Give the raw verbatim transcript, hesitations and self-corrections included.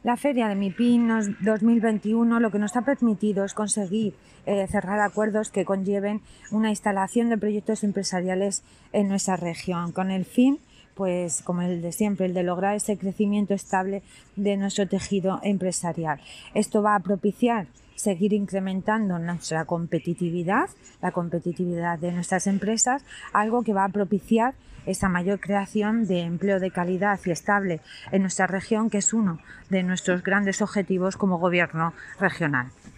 La Feria de MIPIM dos mil veintiuno lo que nos ha permitido es conseguir eh, cerrar acuerdos que conlleven una instalación de proyectos empresariales en nuestra región, con el fin, pues como el de siempre, el de lograr ese crecimiento estable de nuestro tejido empresarial. Esto va a propiciar seguir incrementando nuestra competitividad, la competitividad de nuestras empresas, algo que va a propiciar esa mayor creación de empleo de calidad y estable en nuestra región, que es uno de nuestros grandes objetivos como gobierno regional.